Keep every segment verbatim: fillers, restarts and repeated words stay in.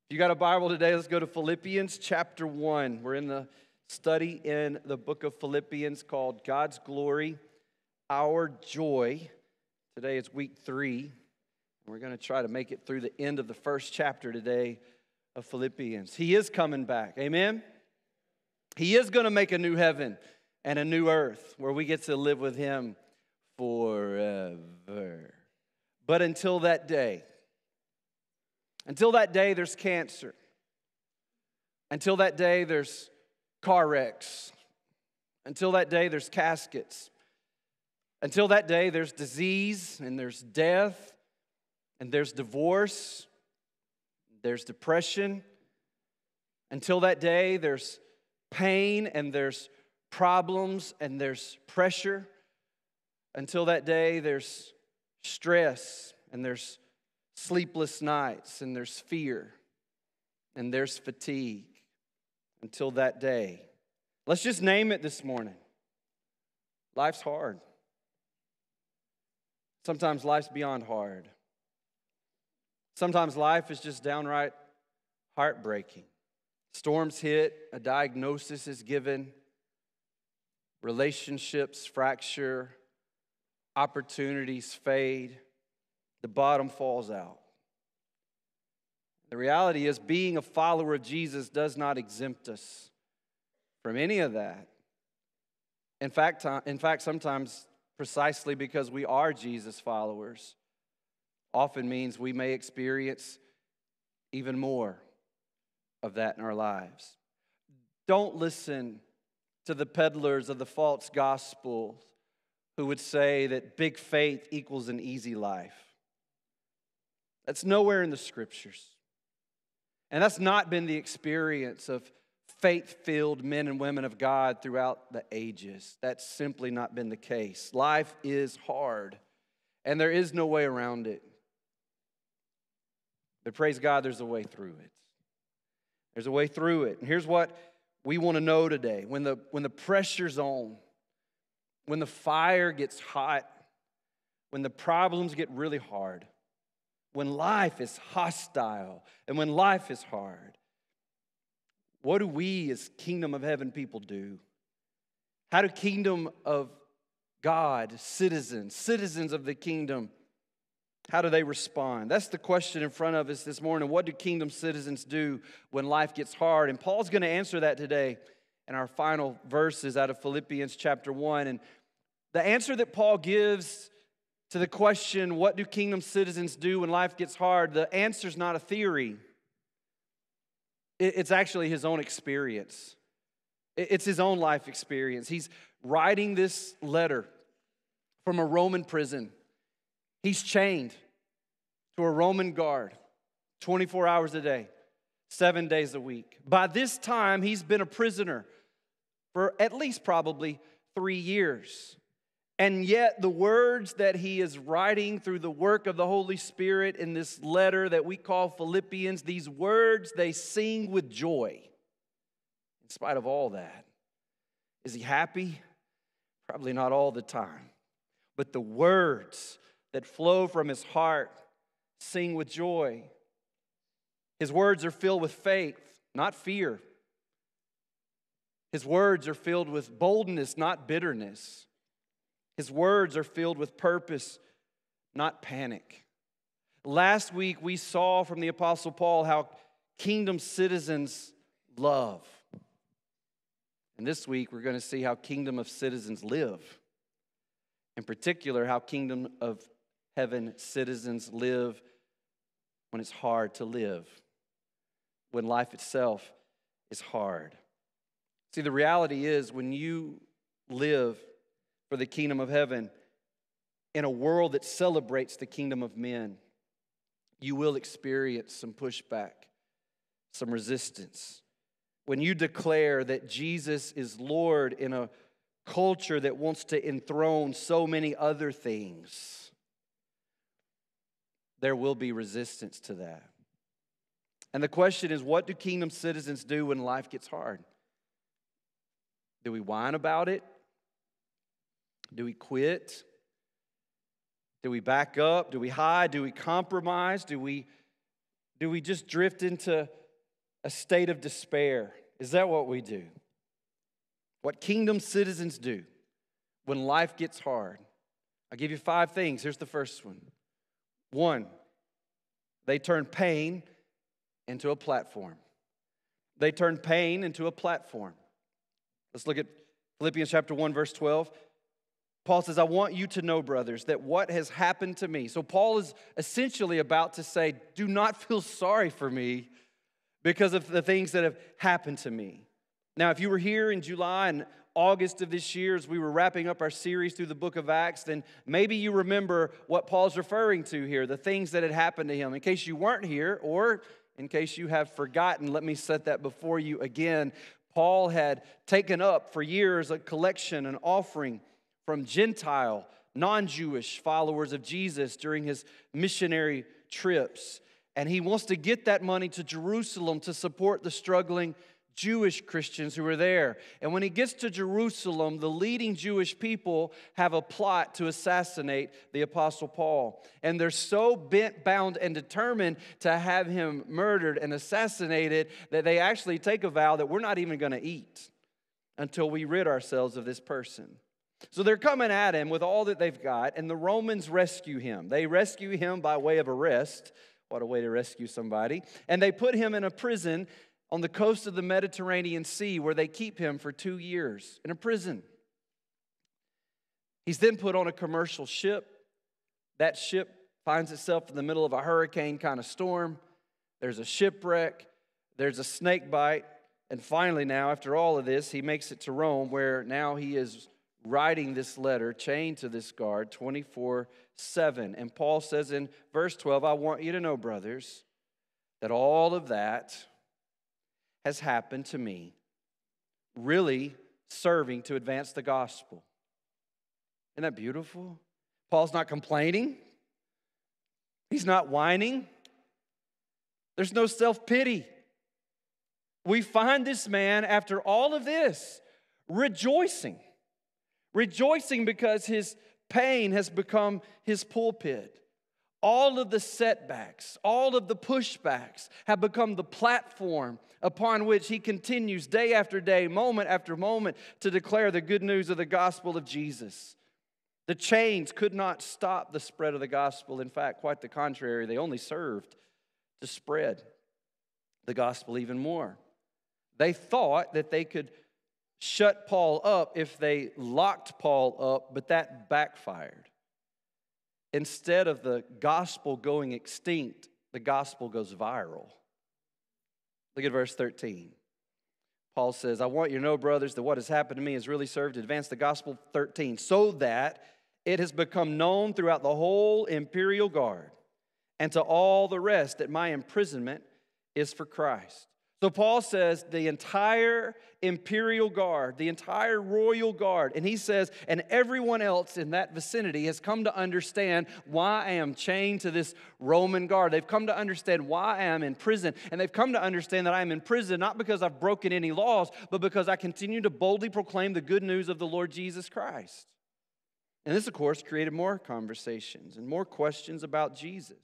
If you got a Bible today, let's go to Philippians chapter one. We're in the study in the book of Philippians called God's Glory, Our Joy. Today is week three, and we're going to try to make it through the end of the first chapter today of Philippians. He is coming back, amen? He is going to make a new heaven and a new earth where we get to live with Him forever. But until that day, Until that day, there's cancer. Until that day, there's car wrecks. Until that day, there's caskets. Until that day, there's disease and there's death and there's divorce. There's depression. Until that day, there's pain and there's problems and there's pressure. Until that day, there's stress and there's sleepless nights, and there's fear, and there's fatigue. Until that day. Let's just name it this morning. Life's hard. Sometimes life's beyond hard. Sometimes life is just downright heartbreaking. Storms hit, a diagnosis is given, relationships fracture, opportunities fade. The bottom falls out. The reality is being a follower of Jesus does not exempt us from any of that. In fact, in fact, sometimes precisely because we are Jesus followers, often means we may experience even more of that in our lives. Don't listen to the peddlers of the false gospel who would say that big faith equals an easy life. That's nowhere in the Scriptures. And that's not been the experience of faith-filled men and women of God throughout the ages. That's simply not been the case. Life is hard, and there is no way around it. But praise God, there's a way through it. There's a way through it. And here's what we want to know today. When the, when the pressure's on, when the fire gets hot, when the problems get really hard, when life is hostile and when life is hard, what do we as kingdom of heaven people do? How do kingdom of God citizens, citizens of the kingdom, how do they respond? That's the question in front of us this morning. What do kingdom citizens do when life gets hard? And Paul's going to answer that today in our final verses out of Philippians chapter one. And the answer that Paul gives to the question, what do kingdom citizens do when life gets hard? The answer's not a theory. It's actually his own experience. It's his own life experience. He's writing this letter from a Roman prison. He's chained to a Roman guard twenty-four hours a day, seven days a week. By this time, he's been a prisoner for at least probably three years. And yet the words that he is writing through the work of the Holy Spirit in this letter that we call Philippians, these words, they sing with joy in spite of all that. Is he happy? Probably not all the time. But the words that flow from his heart sing with joy. His words are filled with faith, not fear. His words are filled with boldness, not bitterness. His words are filled with purpose, not panic. Last week, we saw from the Apostle Paul how kingdom citizens love. And this week, we're going to see how kingdom of citizens live. In particular, how kingdom of heaven citizens live when it's hard to live, when life itself is hard. See, the reality is when you live for the kingdom of heaven in a world that celebrates the kingdom of men, you will experience some pushback, some resistance. When you declare that Jesus is Lord in a culture that wants to enthrone so many other things, there will be resistance to that. And the question is, what do kingdom citizens do when life gets hard? Do we whine about it? Do we quit? Do we back up? Do we hide? Do we compromise? Do we do we just drift into a state of despair? Is that what we do? What kingdom citizens do when life gets hard? I'll give you five things. Here's the first one. One, they turn pain into a platform. They turn pain into a platform. Let's look at Philippians chapter one, verse twelve. Paul says, I want you to know, brothers, that what has happened to me. So Paul is essentially about to say, do not feel sorry for me because of the things that have happened to me. Now, if you were here in July and August of this year as we were wrapping up our series through the book of Acts, then maybe you remember what Paul's referring to here, the things that had happened to him. In case you weren't here, or in case you have forgotten, let me set that before you again. Paul had taken up for years a collection, an offering from Gentile, non-Jewish followers of Jesus during his missionary trips. And he wants to get that money to Jerusalem to support the struggling Jewish Christians who were there. And when he gets to Jerusalem, the leading Jewish people have a plot to assassinate the Apostle Paul. And they're so bent, bound, and determined to have him murdered and assassinated that they actually take a vow that we're not even going to eat until we rid ourselves of this person. So they're coming at him with all that they've got, and the Romans rescue him. They rescue him by way of arrest. What a way to rescue somebody. And they put him in a prison on the coast of the Mediterranean Sea where they keep him for two years in a prison. He's then put on a commercial ship. That ship finds itself in the middle of a hurricane kind of storm. There's a shipwreck. There's a snake bite. And finally now, after all of this, he makes it to Rome where now he is writing this letter, chained to this guard twenty-four seven. And Paul says in verse twelve, I want you to know, brothers, that all of that has happened to me, really serving to advance the gospel. Isn't that beautiful? Paul's not complaining. He's not whining. There's no self-pity. We find this man, after all of this, rejoicing. Rejoicing because his pain has become his pulpit. All of the setbacks, all of the pushbacks have become the platform upon which he continues day after day, moment after moment, to declare the good news of the gospel of Jesus. The chains could not stop the spread of the gospel. In fact, quite the contrary, they only served to spread the gospel even more. They thought that they could shut Paul up if they locked Paul up, but that backfired. Instead of the gospel going extinct, the gospel goes viral. Look at verse thirteen. Paul says, I want you to know, brothers, that what has happened to me has really served to advance the gospel. thirteen, so that it has become known throughout the whole imperial guard and to all the rest that my imprisonment is for Christ. So Paul says the entire imperial guard, the entire royal guard, and he says, and everyone else in that vicinity has come to understand why I am chained to this Roman guard. They've come to understand why I am in prison, and they've come to understand that I am in prison not because I've broken any laws, but because I continue to boldly proclaim the good news of the Lord Jesus Christ. And this, of course, created more conversations and more questions about Jesus.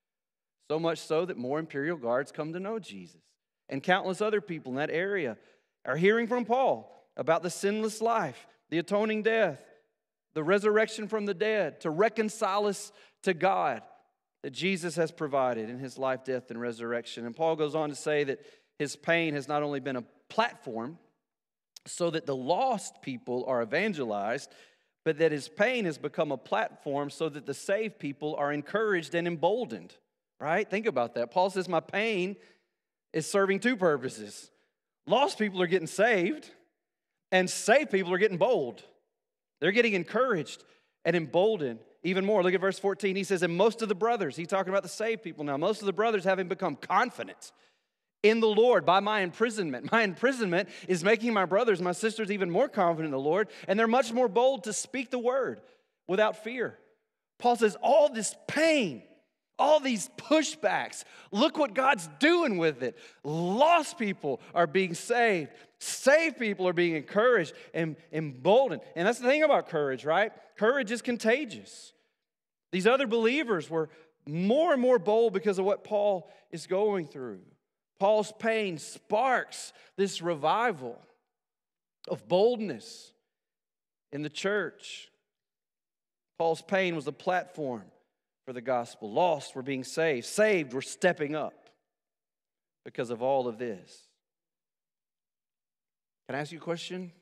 So much so that more imperial guards come to know Jesus. And countless other people in that area are hearing from Paul about the sinless life, the atoning death, the resurrection from the dead, to reconcile us to God that Jesus has provided in his life, death, and resurrection. And Paul goes on to say that his pain has not only been a platform so that the lost people are evangelized, but that his pain has become a platform so that the saved people are encouraged and emboldened. Right? Think about that. Paul says, my pain is serving two purposes. Lost people are getting saved, and saved people are getting bold. They're getting encouraged and emboldened even more. Look at verse fourteen. He says, and most of the brothers, he's talking about the saved people now, most of the brothers having become confident in the Lord by my imprisonment. My imprisonment is making my brothers, my sisters even more confident in the Lord, and they're much more bold to speak the word without fear. Paul says, all this pain, all these pushbacks, look what God's doing with it. Lost people are being saved. Saved people are being encouraged and emboldened. And that's the thing about courage, right? Courage is contagious. These other believers were more and more bold because of what Paul is going through. Paul's pain sparks this revival of boldness in the church. Paul's pain was a platform for the gospel. Lost were being saved. Saved were stepping up because of all of this. Can I ask you a question?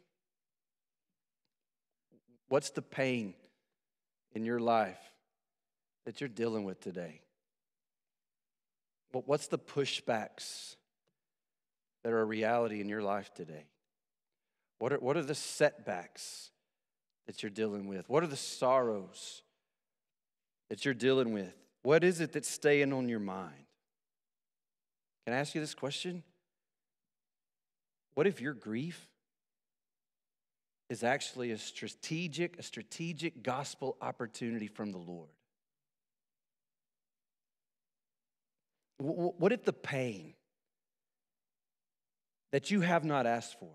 What's the pain in your life that you're dealing with today? What's the pushbacks that are a reality in your life today? What are, what are the setbacks that you're dealing with? What are the sorrows that you're dealing with? What is it that's staying on your mind? Can I ask you this question? What if your grief is actually a strategic, a strategic gospel opportunity from the Lord? What if the pain that you have not asked for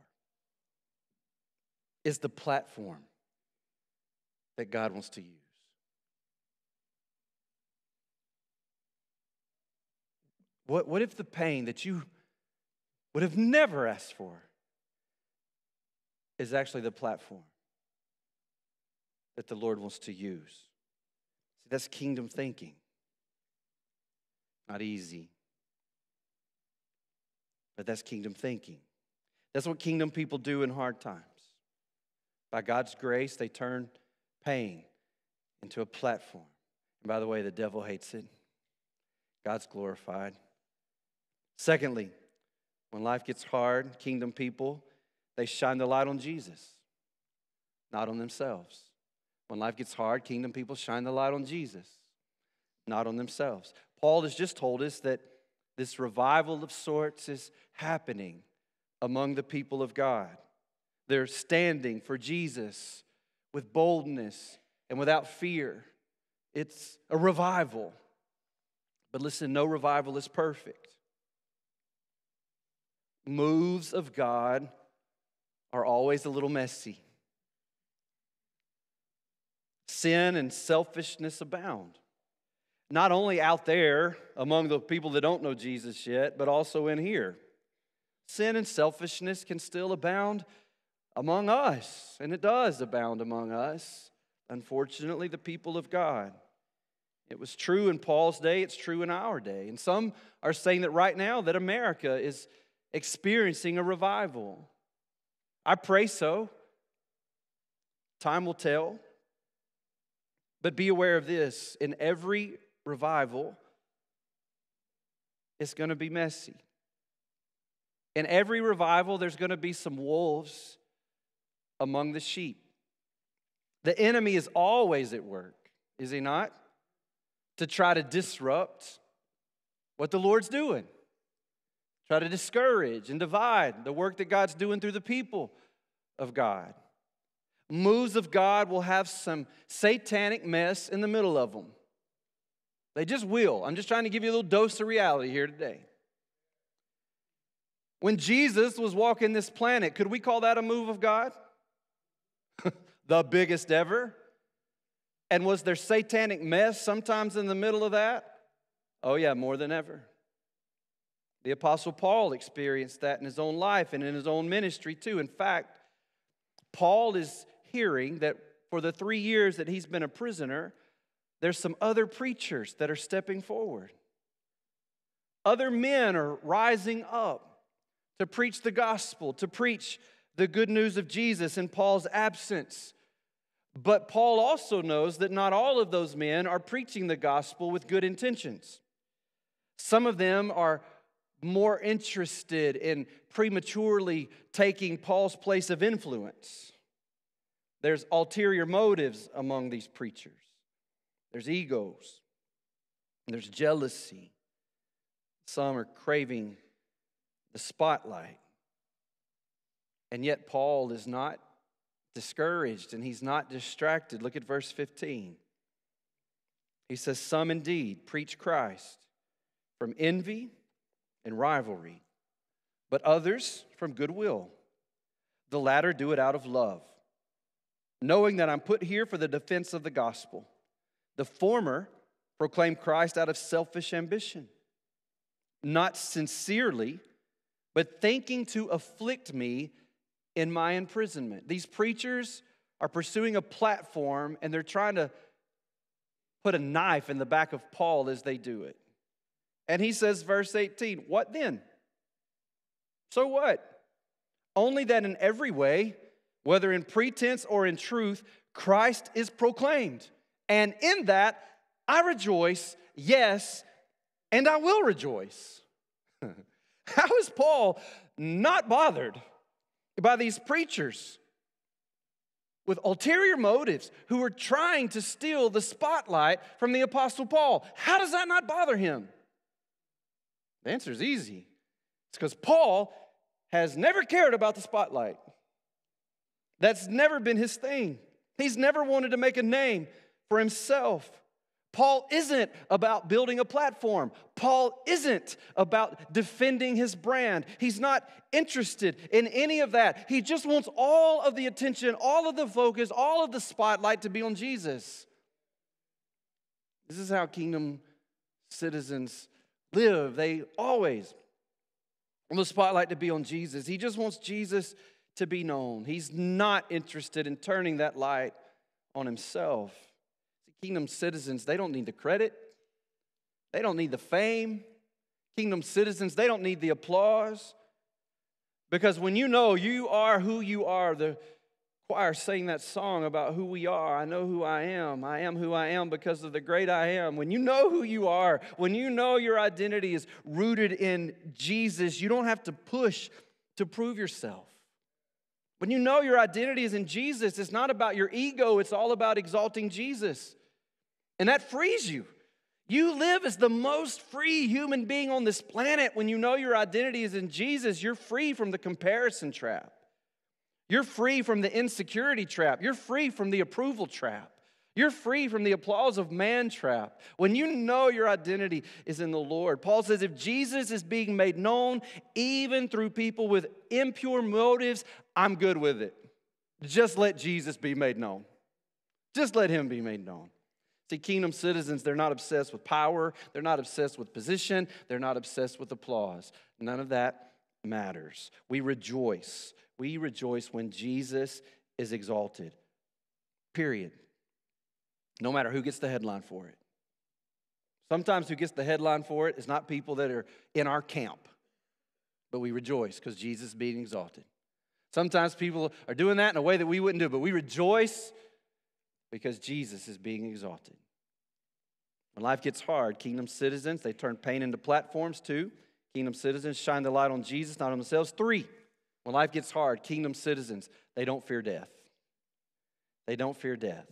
is the platform that God wants to use? What, what if the pain that you would have never asked for is actually the platform that the Lord wants to use? See, that's kingdom thinking. Not easy, but that's kingdom thinking. That's what kingdom people do in hard times. By God's grace, they turn pain into a platform. And by the way, the devil hates it. God's glorified. Secondly, when life gets hard, kingdom people, they shine the light on Jesus, not on themselves. When life gets hard, kingdom people shine the light on Jesus, not on themselves. Paul has just told us that this revival of sorts is happening among the people of God. They're standing for Jesus with boldness and without fear. It's a revival. But listen, no revival is perfect. Moves of God are always a little messy. Sin and selfishness abound. Not only out there among the people that don't know Jesus yet, but also in here. Sin and selfishness can still abound among us, and it does abound among us. Unfortunately, the people of God. It was true in Paul's day, it's true in our day. And some are saying that right now that America is experiencing a revival. I pray so. Time will tell. But be aware of this. In every revival, it's going to be messy. In every revival, there's going to be some wolves among the sheep. The enemy is always at work, is he not? To try to disrupt what the Lord's doing. Try to discourage and divide the work that God's doing through the people of God. Moves of God will have some satanic mess in the middle of them. They just will. I'm just trying to give you a little dose of reality here today. When Jesus was walking this planet, could we call that a move of God? The biggest ever. And was there satanic mess sometimes in the middle of that? Oh yeah, more than ever. The Apostle Paul experienced that in his own life and in his own ministry too. In fact, Paul is hearing that for the three years that he's been a prisoner, there's some other preachers that are stepping forward. Other men are rising up to preach the gospel, to preach the good news of Jesus in Paul's absence. But Paul also knows that not all of those men are preaching the gospel with good intentions. Some of them are more interested in prematurely taking Paul's place of influence. There's ulterior motives among these preachers. There's egos. There's jealousy. Some are craving the spotlight. And yet Paul is not discouraged and he's not distracted. Look at verse fifteen. He says, some indeed preach Christ from envy and rivalry, but others from goodwill. The latter do it out of love, knowing that I'm put here for the defense of the gospel. The former proclaim Christ out of selfish ambition, not sincerely, but thinking to afflict me in my imprisonment. These preachers are pursuing a platform, and they're trying to put a knife in the back of Paul as they do it. And he says, verse eighteen, what then? So what? Only that in every way, whether in pretense or in truth, Christ is proclaimed. And in that I rejoice, yes, and I will rejoice. How is Paul not bothered by these preachers with ulterior motives who are trying to steal the spotlight from the Apostle Paul? How does that not bother him? The answer is easy. It's because Paul has never cared about the spotlight. That's never been his thing. He's never wanted to make a name for himself. Paul isn't about building a platform. Paul isn't about defending his brand. He's not interested in any of that. He just wants all of the attention, all of the focus, all of the spotlight to be on Jesus. This is how kingdom citizens live. They always want the spotlight to be on Jesus. He just wants Jesus to be known. He's not interested in turning that light on himself. Kingdom citizens, they don't need the credit. They don't need the fame. Kingdom citizens, they don't need the applause. Because when you know you are who you are, the choir sang that song about who we are. I know who I am. I am who I am because of the great I am. When you know who you are, when you know your identity is rooted in Jesus, you don't have to push to prove yourself. When you know your identity is in Jesus, it's not about your ego, it's all about exalting Jesus. And that frees you. You live as the most free human being on this planet when you know your identity is in Jesus. You're free from the comparison trap. You're free from the insecurity trap. You're free from the approval trap. You're free from the applause of man trap. When you know your identity is in the Lord. Paul says if Jesus is being made known, even through people with impure motives, I'm good with it. Just let Jesus be made known. Just let him be made known. See, kingdom citizens, they're not obsessed with power. They're not obsessed with position. They're not obsessed with applause. None of that matters. We rejoice. We rejoice when Jesus is exalted. Period. No matter who gets the headline for it. Sometimes who gets the headline for it is not people that are in our camp. But we rejoice because Jesus is being exalted. Sometimes people are doing that in a way that we wouldn't do, but we rejoice because Jesus is being exalted. When life gets hard, kingdom citizens, they turn pain into platforms. Two, kingdom citizens shine the light on Jesus, not on themselves. Three, when life gets hard, kingdom citizens, they don't fear death. They don't fear death.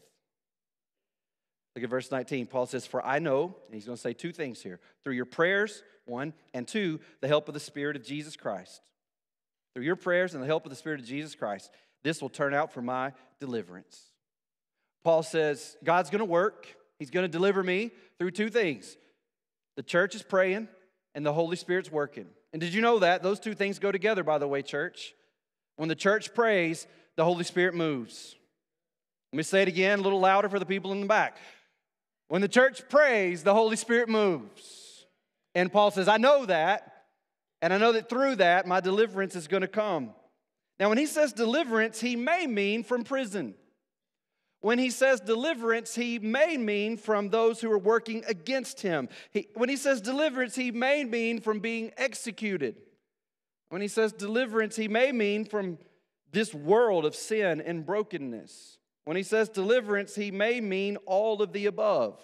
Look at verse nineteen. Paul says, for I know, and he's going to say two things here, through your prayers, one, and two, the help of the Spirit of Jesus Christ. Through your prayers and the help of the Spirit of Jesus Christ, this will turn out for my deliverance. Paul says, God's going to work. He's going to deliver me through two things. The church is praying and the Holy Spirit's working. And did you know that? Those two things go together, by the way, church. When the church prays, the Holy Spirit moves. Let me say it again, a little louder for the people in the back. When the church prays, the Holy Spirit moves. And Paul says, I know that. And I know that through that, my deliverance is going to come. Now, when he says deliverance, he may mean from prison. When he says deliverance, he may mean from those who are working against him. He, when he says deliverance, he may mean from being executed. When he says deliverance, he may mean from this world of sin and brokenness. When he says deliverance, he may mean all of the above.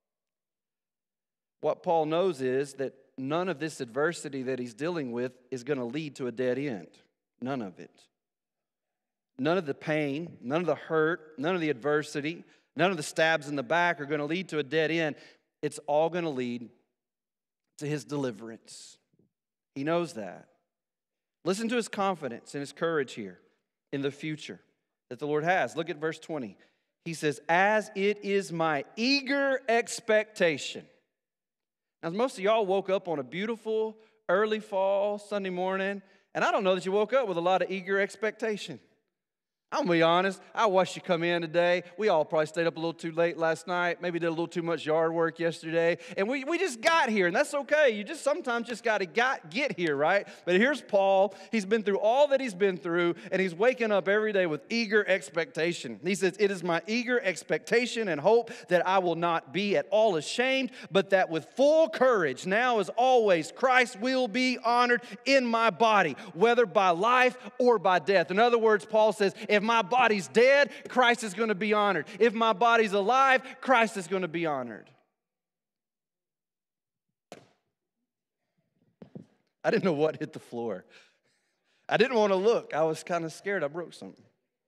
What Paul knows is that none of this adversity that he's dealing with is going to lead to a dead end. None of it. None of the pain, none of the hurt, none of the adversity, none of the stabs in the back are going to lead to a dead end. It's all going to lead to his deliverance. He knows that. Listen to his confidence and his courage here in the future that the Lord has. Look at verse twenty. He says, as it is my eager expectation. Now, most of y'all woke up on a beautiful early fall Sunday morning, and I don't know that you woke up with a lot of eager expectation. I'm going to be honest. I watched you come in today. We all probably stayed up a little too late last night. Maybe did a little too much yard work yesterday. And we, we just got here, and that's okay. You just sometimes just got to got, get here, right? But here's Paul. He's been through all that he's been through, and he's waking up every day with eager expectation. He says, it is my eager expectation and hope that I will not be at all ashamed, but that with full courage, now as always, Christ will be honored in my body, whether by life or by death. In other words, Paul says, if my body's dead, Christ is going to be honored. If my body's alive, Christ is going to be honored. I didn't know what hit the floor. I didn't want to look. I was kind of scared I broke something.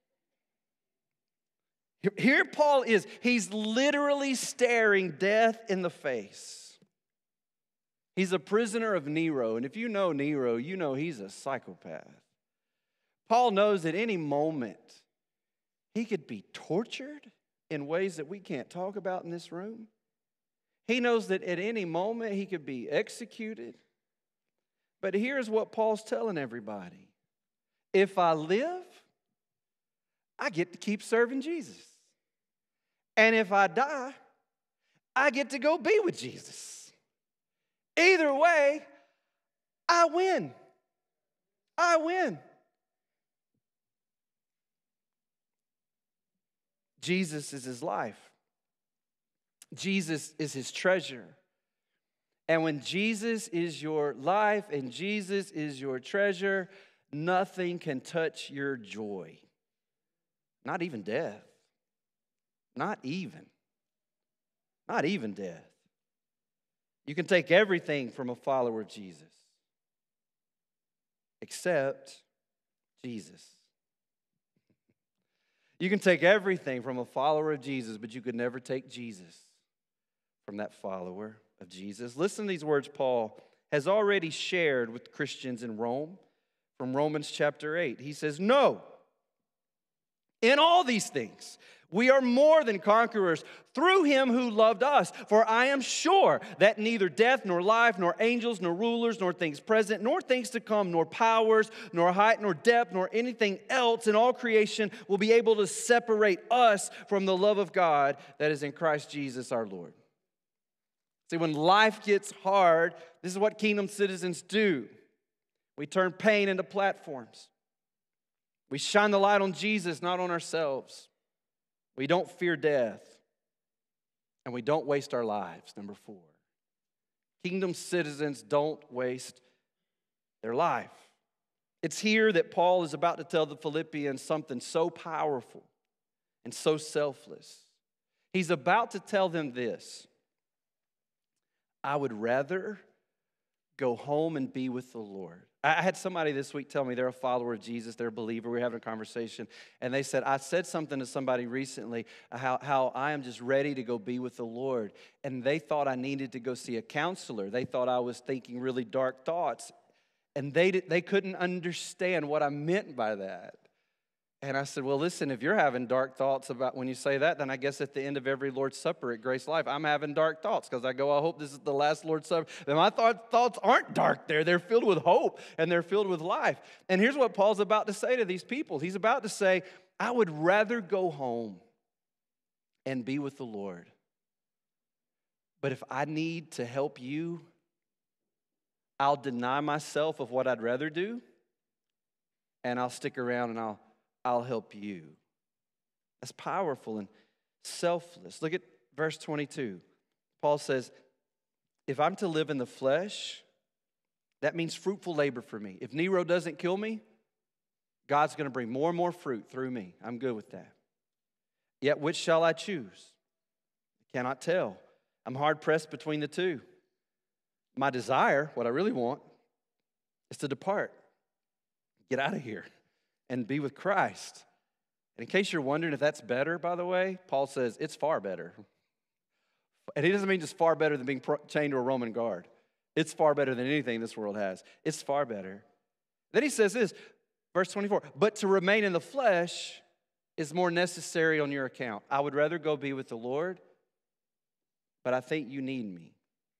Here Paul is. He's literally staring death in the face. He's a prisoner of Nero. And if you know Nero, you know he's a psychopath. Paul knows at any moment he could be tortured in ways that we can't talk about in this room. He knows that at any moment he could be executed. But here's what Paul's telling everybody. If I live, I get to keep serving Jesus. And if I die, I get to go be with Jesus. Either way, I win. I win. Jesus is his life. Jesus is his treasure. And when Jesus is your life and Jesus is your treasure, nothing can touch your joy. Not even death. Not even. Not even death. You can take everything from a follower of Jesus except Jesus. You can take everything from a follower of Jesus, but you could never take Jesus from that follower of Jesus. Listen to these words Paul has already shared with Christians in Rome from Romans chapter eight. He says, no, in all these things, we are more than conquerors through him who loved us. For I am sure that neither death, nor life, nor angels, nor rulers, nor things present, nor things to come, nor powers, nor height, nor depth, nor anything else in all creation will be able to separate us from the love of God that is in Christ Jesus our Lord. See, when life gets hard, this is what kingdom citizens do. We turn pain into platforms. We shine the light on Jesus, not on ourselves. We don't fear death, and we don't waste our lives, number four. Kingdom citizens don't waste their life. It's here that Paul is about to tell the Philippians something so powerful and so selfless. He's about to tell them this: I would rather go home and be with the Lord. I had somebody this week tell me they're a follower of Jesus, they're a believer. We were having a conversation, and they said, I said something to somebody recently, how, how I am just ready to go be with the Lord. And they thought I needed to go see a counselor. They thought I was thinking really dark thoughts, and they, they couldn't understand what I meant by that. And I said, well, listen, if you're having dark thoughts about when you say that, then I guess at the end of every Lord's Supper at Grace Life, I'm having dark thoughts because I go, I hope this is the last Lord's Supper. And my thought, thoughts aren't dark there. They're filled with hope and they're filled with life. And here's what Paul's about to say to these people. He's about to say, I would rather go home and be with the Lord. But if I need to help you, I'll deny myself of what I'd rather do, and I'll stick around and I'll I'll help you. That's powerful and selfless. Look at verse twenty-two. Paul says, if I'm to live in the flesh, that means fruitful labor for me. If Nero doesn't kill me, God's going to bring more and more fruit through me. I'm good with that. Yet which shall I choose? I cannot tell. I'm hard pressed between the two. My desire, what I really want, is to depart. Get out of here and be with Christ. And in case you're wondering if that's better, by the way, Paul says it's far better. And he doesn't mean just far better than being chained to a Roman guard. It's far better than anything this world has. It's far better. Then he says this, verse twenty-four, but to remain in the flesh is more necessary on your account. I would rather go be with the Lord, but I think you need me.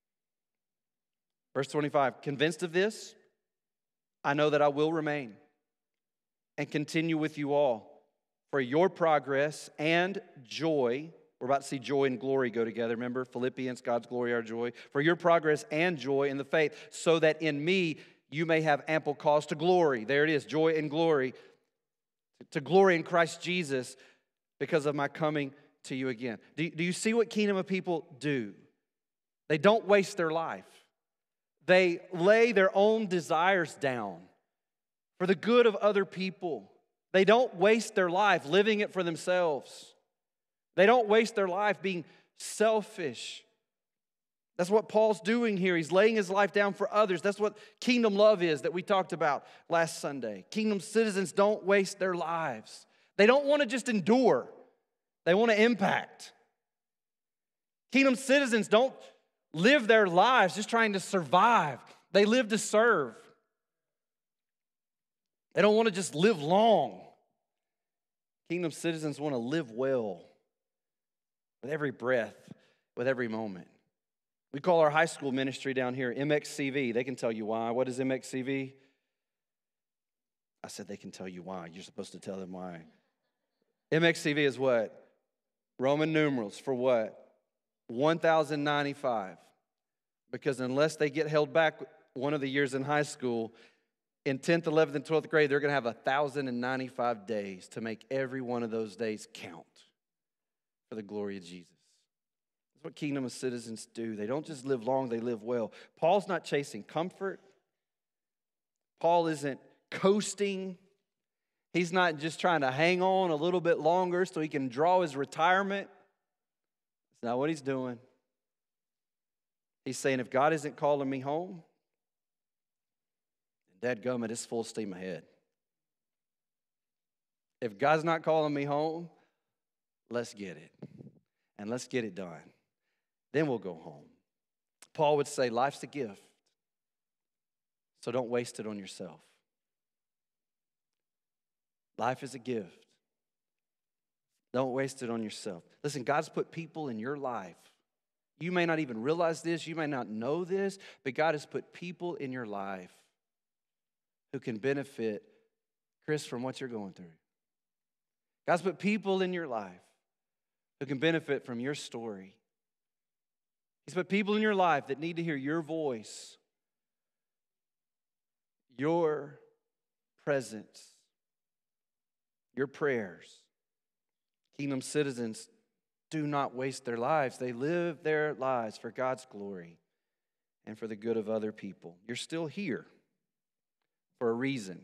Verse twenty-five, convinced of this, I know that I will remain and continue with you all for your progress and joy. We're about to see joy and glory go together. Remember, Philippians, God's glory, our joy. For your progress and joy in the faith, so that in me you may have ample cause to glory. There it is, joy and glory. To glory in Christ Jesus because of my coming to you again. Do, do you see what kingdom of people do? They don't waste their life. They lay their own desires down for the good of other people. They don't waste their life living it for themselves. They don't waste their life being selfish. That's what Paul's doing here. He's laying his life down for others. That's what kingdom love is that we talked about last Sunday. Kingdom citizens don't waste their lives. They don't want to just endure. They want to impact. Kingdom citizens don't live their lives just trying to survive. They live to serve. They don't want to just live long. Kingdom citizens want to live well with every breath, with every moment. We call our high school ministry down here M X C V. They can tell you why. What is M X C V? I said they can tell you why. You're supposed to tell them why. M X C V is what? Roman numerals for what? one thousand ninety-five. Because unless they get held back one of the years in high school, in tenth, eleventh, and twelfth grade, they're going to have one thousand ninety-five days to make every one of those days count for the glory of Jesus. That's what kingdom of citizens do. They don't just live long, they live well. Paul's not chasing comfort. Paul isn't coasting. He's not just trying to hang on a little bit longer so he can draw his retirement. That's not what he's doing. He's saying, if God isn't calling me home, dadgummit, it's full steam ahead. If God's not calling me home, let's get it. And let's get it done. Then we'll go home. Paul would say, life's a gift. So don't waste it on yourself. Life is a gift. Don't waste it on yourself. Listen, God's put people in your life. You may not even realize this. You may not know this. But God has put people in your life who can benefit, Chris, from what you're going through. God's put people in your life who can benefit from your story. He's put people in your life that need to hear your voice, your presence, your prayers. Kingdom citizens do not waste their lives. They live their lives for God's glory and for the good of other people. You're still here for a reason.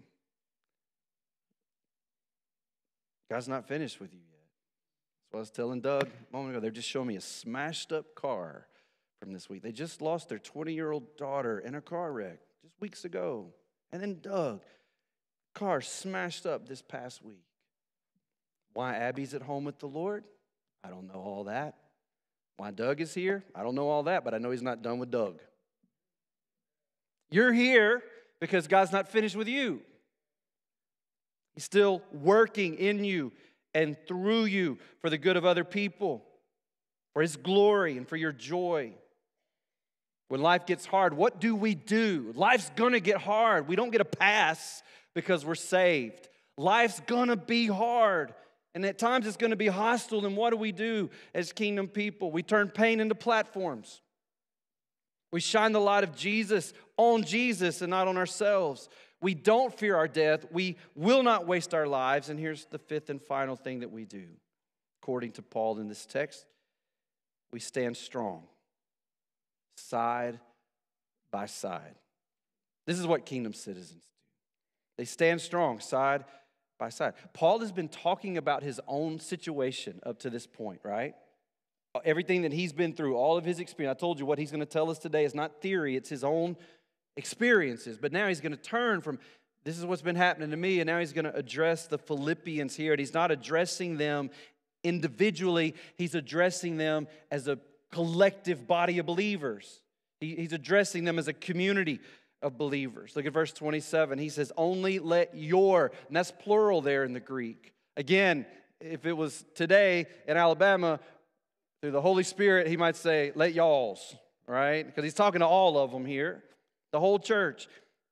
God's not finished with you yet. That's what I was telling Doug a moment ago. They're just showing me a smashed up car from this week. They just lost their twenty-year-old daughter in a car wreck just weeks ago. And then Doug, car smashed up this past week. Why Abby's at home with the Lord? I don't know all that. Why Doug is here? I don't know all that, but I know he's not done with Doug. You're here because God's not finished with you. He's still working in you and through you for the good of other people, for His glory and for your joy. When life gets hard, what do we do? Life's gonna get hard. We don't get a pass because we're saved. Life's gonna be hard. And at times it's gonna be hostile. And what do we do as kingdom people? We turn pain into platforms. We shine the light of Jesus on Jesus and not on ourselves. We don't fear our death. We will not waste our lives. And here's the fifth and final thing that we do. According to Paul in this text, we stand strong, side by side. This is what kingdom citizens do. They stand strong, side by side. Paul has been talking about his own situation up to this point, right? Everything that he's been through, all of his experience. I told you what he's going to tell us today is not theory, it's his own experiences. But now he's going to turn from, this is what's been happening to me, and now he's going to address the Philippians here. And he's not addressing them individually, he's addressing them as a collective body of believers. He, he's addressing them as a community of believers. Look at verse twenty-seven. He says, only let your, and that's plural there in the Greek. Again, if it was today in Alabama, through the Holy Spirit, he might say, let y'all's, right? Because he's talking to all of them here, the whole church.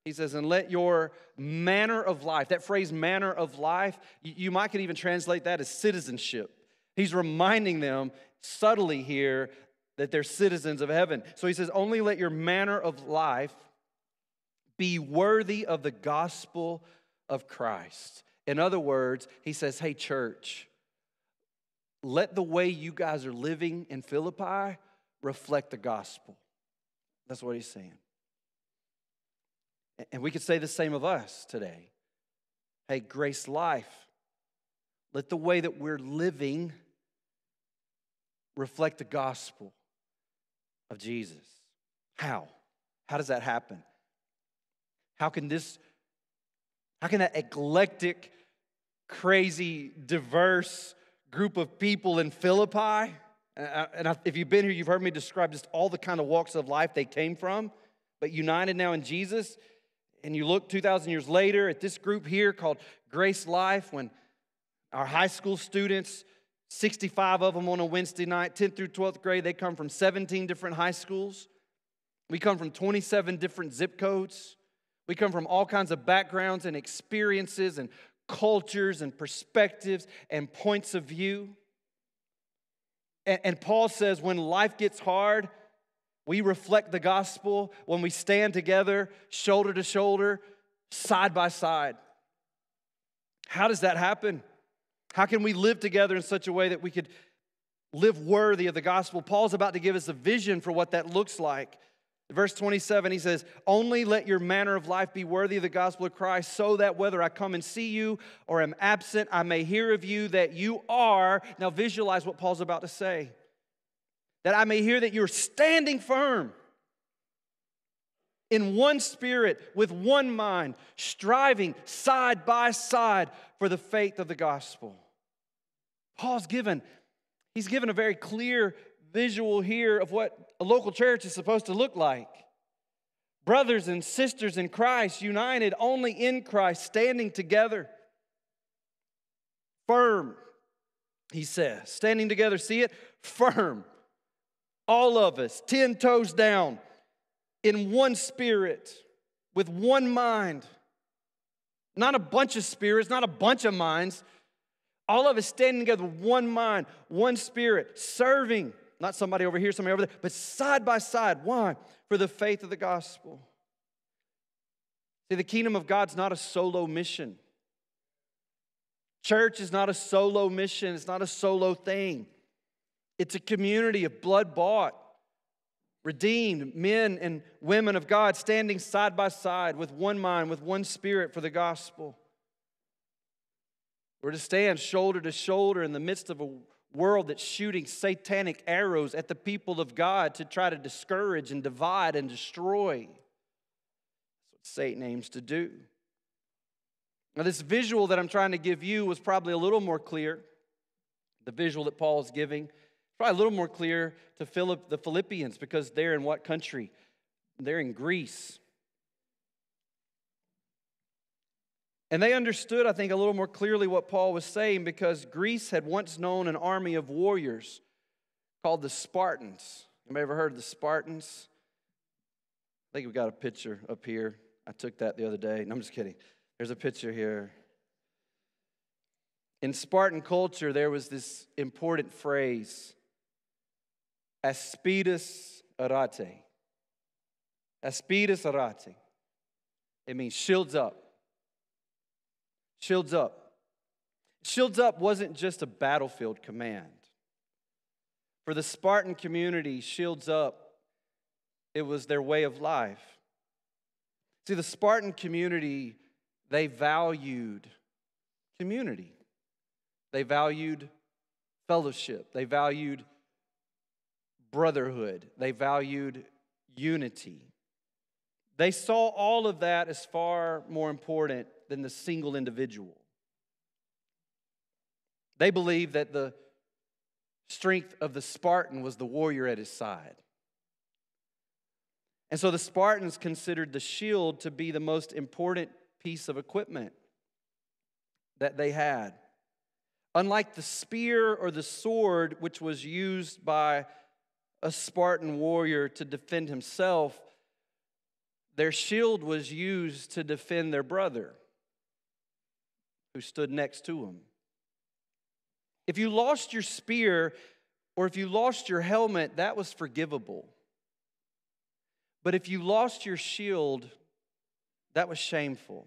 He says, and let your manner of life, that phrase manner of life, you, you might could even translate that as citizenship. He's reminding them subtly here that they're citizens of heaven. So he says, only let your manner of life be worthy of the gospel of Christ. In other words, he says, hey, church, let the way you guys are living in Philippi reflect the gospel. That's what he's saying. And we could say the same of us today. Hey, Grace Life, let the way that we're living reflect the gospel of Jesus. How? How does that happen? How can this, how can that eclectic, crazy, diverse group of people in Philippi, and if you've been here, you've heard me describe just all the kind of walks of life they came from, but united now in Jesus, and you look two thousand years later at this group here called Grace Life, when our high school students, sixty-five of them on a Wednesday night, tenth through twelfth grade, they come from seventeen different high schools. We come from twenty-seven different zip codes. We come from all kinds of backgrounds and experiences and cultures and perspectives and points of view. And, and Paul says when life gets hard, we reflect the gospel when we stand together, shoulder to shoulder, side by side. How does that happen? How can we live together in such a way that we could live worthy of the gospel? Paul's about to give us a vision for what that looks like. Verse twenty-seven, he says, only let your manner of life be worthy of the gospel of Christ, so that whether I come and see you or am absent, I may hear of you that you are. Now visualize what Paul's about to say. That I may hear that you're standing firm in one spirit, with one mind, striving side by side for the faith of the gospel. Paul's given, he's given a very clear visual here of what a local church is supposed to look like. Brothers and sisters in Christ, united only in Christ, standing together. Firm, he says. Standing together, see it? Firm. All of us, ten toes down, in one spirit, with one mind. Not a bunch of spirits, not a bunch of minds. All of us standing together with one mind, one spirit, serving. Not somebody over here, somebody over there, but side by side. Why? For the faith of the gospel. See, the kingdom of God's not a solo mission. Church is not a solo mission. It's not a solo thing. It's a community of blood-bought, redeemed men and women of God standing side by side with one mind, with one spirit for the gospel. We're to stand shoulder to shoulder in the midst of a world that's shooting satanic arrows at the people of God to try to discourage and divide and destroy. That's what Satan aims to do. Now, this visual that I'm trying to give you was probably a little more clear. The visual that Paul is giving, probably a little more clear to Philip, the Philippians, because they're in what country? They're in Greece. And they understood, I think, a little more clearly what Paul was saying, because Greece had once known an army of warriors called the Spartans. Anybody ever heard of the Spartans? I think we got a picture up here. I took that the other day. No, I'm just kidding. There's a picture here. In Spartan culture, there was this important phrase, Aspidus arate. Aspidus arate. It means shields up. Shields up. Shields up wasn't just a battlefield command. For the Spartan community, shields up, it was their way of life. See, the Spartan community, they valued community. They valued fellowship. They valued brotherhood. They valued unity. They saw all of that as far more important than the single individual. They believed that the strength of the Spartan was the warrior at his side. And so the Spartans considered the shield to be the most important piece of equipment that they had. Unlike the spear or the sword, which was used by a Spartan warrior to defend himself, Their shield was used to defend their brother who stood next to them. If you lost your spear or if you lost your helmet, that was forgivable. But if you lost your shield, that was shameful.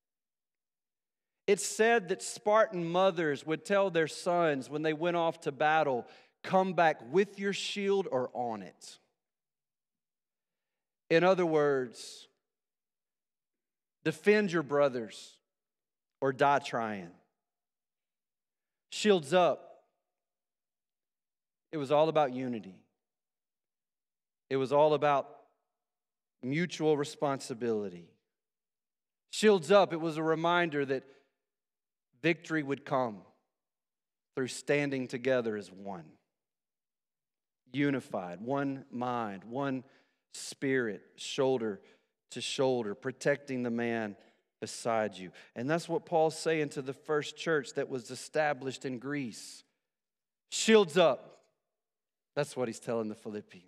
It's said that Spartan mothers would tell their sons when they went off to battle, come back with your shield or on it. In other words, defend your brothers or die trying. Shields up. It was all about unity. It was all about mutual responsibility. Shields up, it was a reminder that victory would come through standing together as one. Unified, one mind, one spirit, shoulder to shoulder, protecting the man beside you. And that's what Paul's saying to the first church that was established in Greece. Shields up. That's what he's telling the Philippians.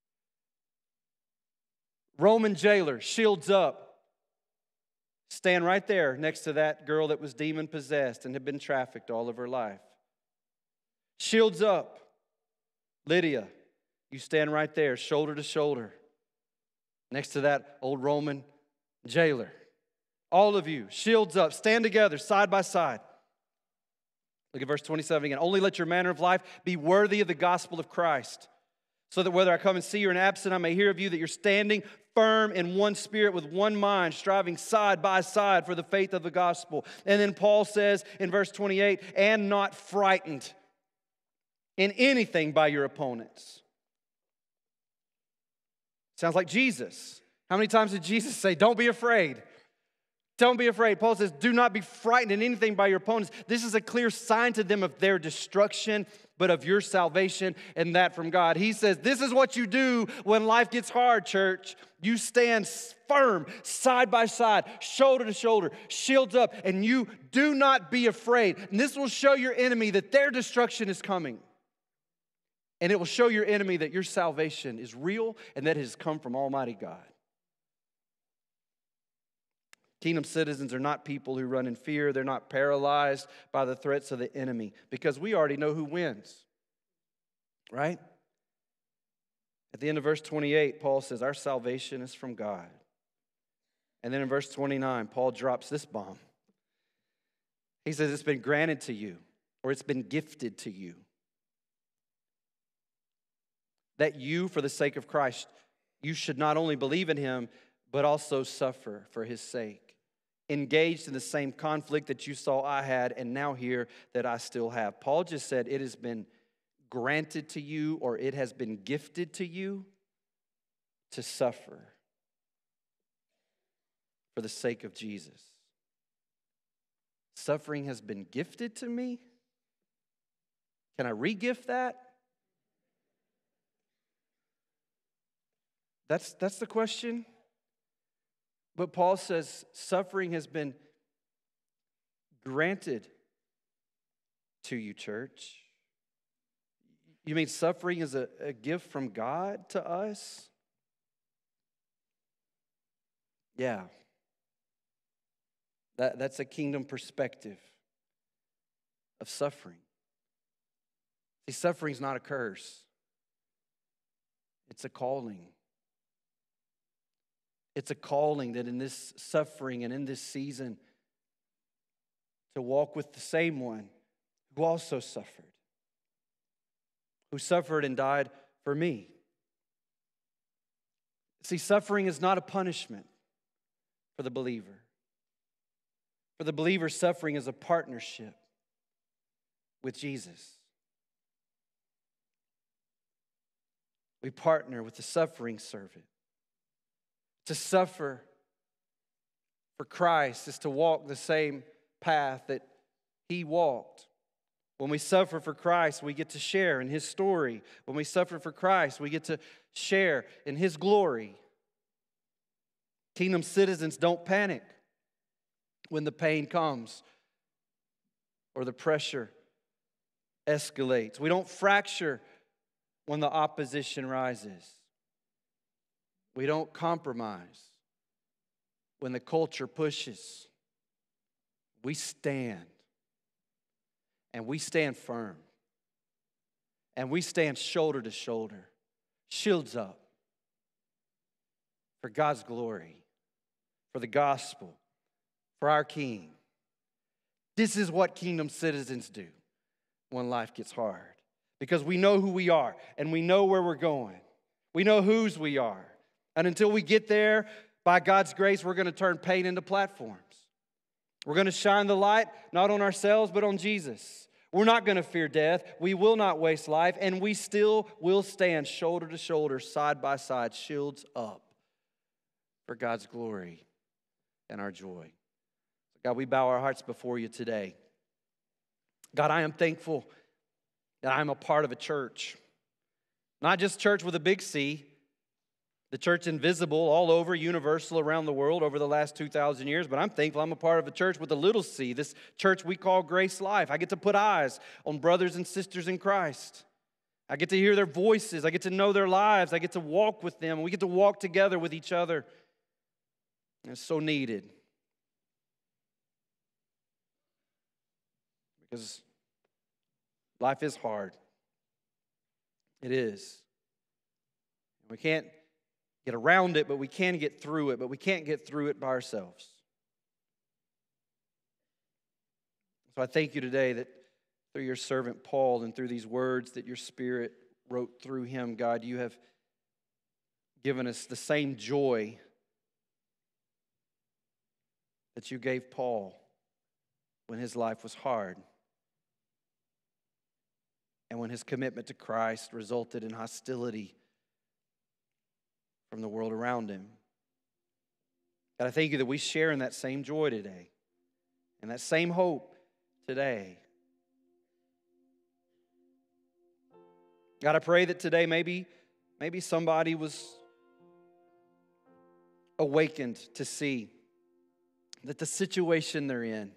Roman jailer, shields up. Stand right there next to that girl that was demon-possessed and had been trafficked all of her life. Shields up. Lydia, you stand right there, shoulder to shoulder, next to that old Roman jailer. All of you, shields up, stand together, side by side. Look at verse twenty-seven again. Only let your manner of life be worthy of the gospel of Christ, so that whether I come and see you or absent, I may hear of you that you're standing firm in one spirit with one mind, striving side by side for the faith of the gospel. And then Paul says in verse twenty-eight, and not frightened in anything by your opponents. Sounds like Jesus. How many times did Jesus say, don't be afraid? Don't be afraid. Paul says, do not be frightened in anything by your opponents. This is a clear sign to them of their destruction, but of your salvation and that from God. He says, this is what you do when life gets hard, church. You stand firm, side by side, shoulder to shoulder, shields up, and you do not be afraid. And this will show your enemy that their destruction is coming. And it will show your enemy that your salvation is real and that it has come from Almighty God. Kingdom citizens are not people who run in fear. They're not paralyzed by the threats of the enemy because we already know who wins, right? At the end of verse twenty-eight, Paul says, our salvation is from God. And then in verse twenty-nine, Paul drops this bomb. He says, it's been granted to you, or it's been gifted to you, that you, for the sake of Christ, you should not only believe in him, but also suffer for his sake. Engaged in the same conflict that you saw I had, and now hear that I still have. Paul just said it has been granted to you, or it has been gifted to you to suffer for the sake of Jesus. Suffering has been gifted to me. Can I re-gift that? That's, that's the question. But Paul says suffering has been granted to you, church. You mean suffering is a, a gift from God to us? Yeah. That, that's a kingdom perspective of suffering. See, suffering is not a curse. It's a calling. It's a calling that in this suffering and in this season to walk with the same one who also suffered, who suffered and died for me. See, suffering is not a punishment for the believer. For the believer, suffering is a partnership with Jesus. We partner with the suffering servant. To suffer for Christ is to walk the same path that he walked. When we suffer for Christ, we get to share in his story. When we suffer for Christ, we get to share in his glory. Kingdom citizens don't panic when the pain comes or the pressure escalates. We don't fracture when the opposition rises. We don't compromise when the culture pushes, we stand. And we stand firm. And we stand shoulder to shoulder, shields up, for God's glory, for the gospel, for our King. This is what kingdom citizens do when life gets hard. Because we know who we are and we know where we're going. We know whose we are. And until we get there, by God's grace, we're going to turn pain into platforms. We're going to shine the light not on ourselves but on Jesus. We're not going to fear death. We will not waste life. And we still will stand shoulder to shoulder, side by side, shields up for God's glory and our joy. God, we bow our hearts before you today. God, I am thankful that I'm a part of a church. Not just church with a big C, the church invisible all over, universal around the world over the last two thousand years, but I'm thankful I'm a part of a church with a little c, this church we call Grace Life. I get to put eyes on brothers and sisters in Christ. I get to hear their voices. I get to know their lives. I get to walk with them. We get to walk together with each other. And it's so needed. Because life is hard. It is. We can't get around it, but we can get through it, but we can't get through it by ourselves. So I thank you today that through your servant Paul and through these words that your Spirit wrote through him, God, you have given us the same joy that you gave Paul when his life was hard and when his commitment to Christ resulted in hostility from the world around him. God, I thank you that we share in that same joy today and that same hope today. God, I pray that today maybe, maybe somebody was awakened to see that the situation they're in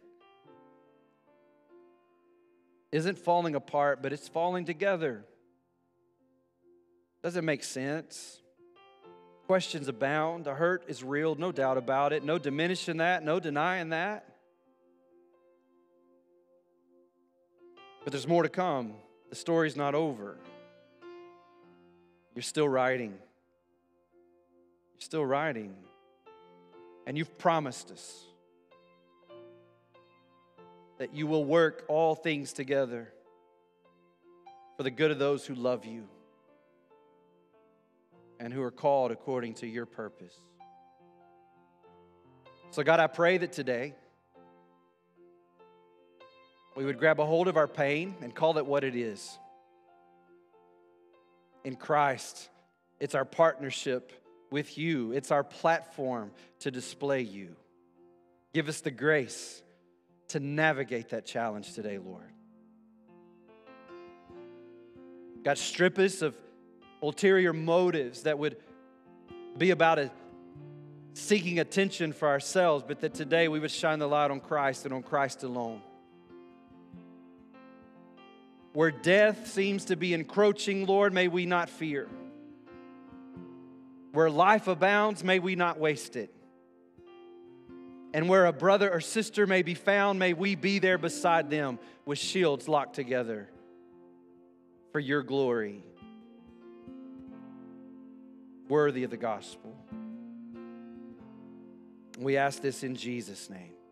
isn't falling apart, but it's falling together. Doesn't make sense. Questions abound. The hurt is real, no doubt about it. No diminishing that, no denying that. But there's more to come. The story's not over. You're still writing. You're still writing. And you've promised us that you will work all things together for the good of those who love you and who are called according to your purpose. So God, I pray that today we would grab a hold of our pain and call it what it is. In Christ, it's our partnership with you. It's our platform to display you. Give us the grace to navigate that challenge today, Lord. God, strip us of ulterior motives that would be about a seeking attention for ourselves, but that today we would shine the light on Christ and on Christ alone. Where death seems to be encroaching, Lord, may we not fear. Where life abounds, may we not waste it. And where a brother or sister may be found, may we be there beside them with shields locked together for your glory. Worthy of the gospel. We ask this in Jesus' name.